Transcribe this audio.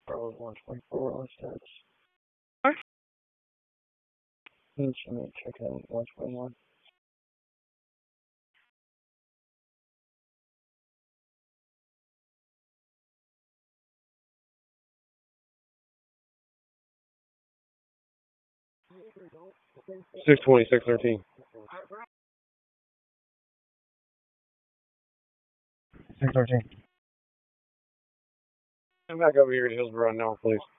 Bravo 124 on status. What? Instrument check in 121. Six 613. 613. Come back over here to Hillsborough now, please.